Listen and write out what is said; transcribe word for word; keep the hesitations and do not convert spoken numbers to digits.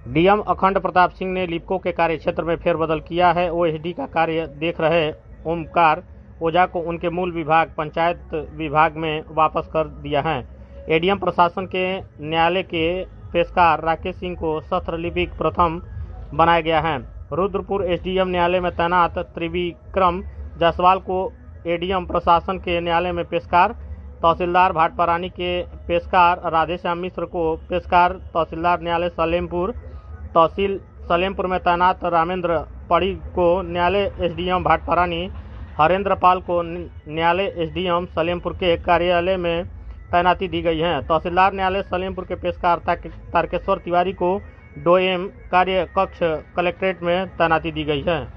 DM अखंड प्रताप सिंह ने लिपको के कार्यक्षेत्र में फेरबदल किया है। ओएसडी का कार्य देख रहे ओमकार ओझा को उनके मूल विभाग पंचायत विभाग में वापस कर दिया है। एडीएम प्रशासन के न्यायालय के पेशकार राकेश सिंह को सत्र लिपिक प्रथम बनाया गया है। रुद्रपुर एसडीएम न्यायालय में तैनात त्रिविक्रम जायसवाल को एडीएम प्रशासन के न्यायालय में पेशकार, तहसीलदार भाटपरानी के पेशकार राधेश्याम मिश्र को पेशकार तहसीलदार न्यायालय सलेमपुर, तहसील सलेमपुर में तैनात रामेंद्र पड़ी को न्यायालय एसडीएम भाटपरानी, हरेंद्र पाल को न्यायालय एसडीएम सलेमपुर के कार्यालय में तैनाती दी गई है। तहसीलदार न्यायालय सलेमपुर के पेशकार तारकेश्वर तिवारी को डोएम कार्य कक्ष कलेक्ट्रेट में तैनाती दी गई है।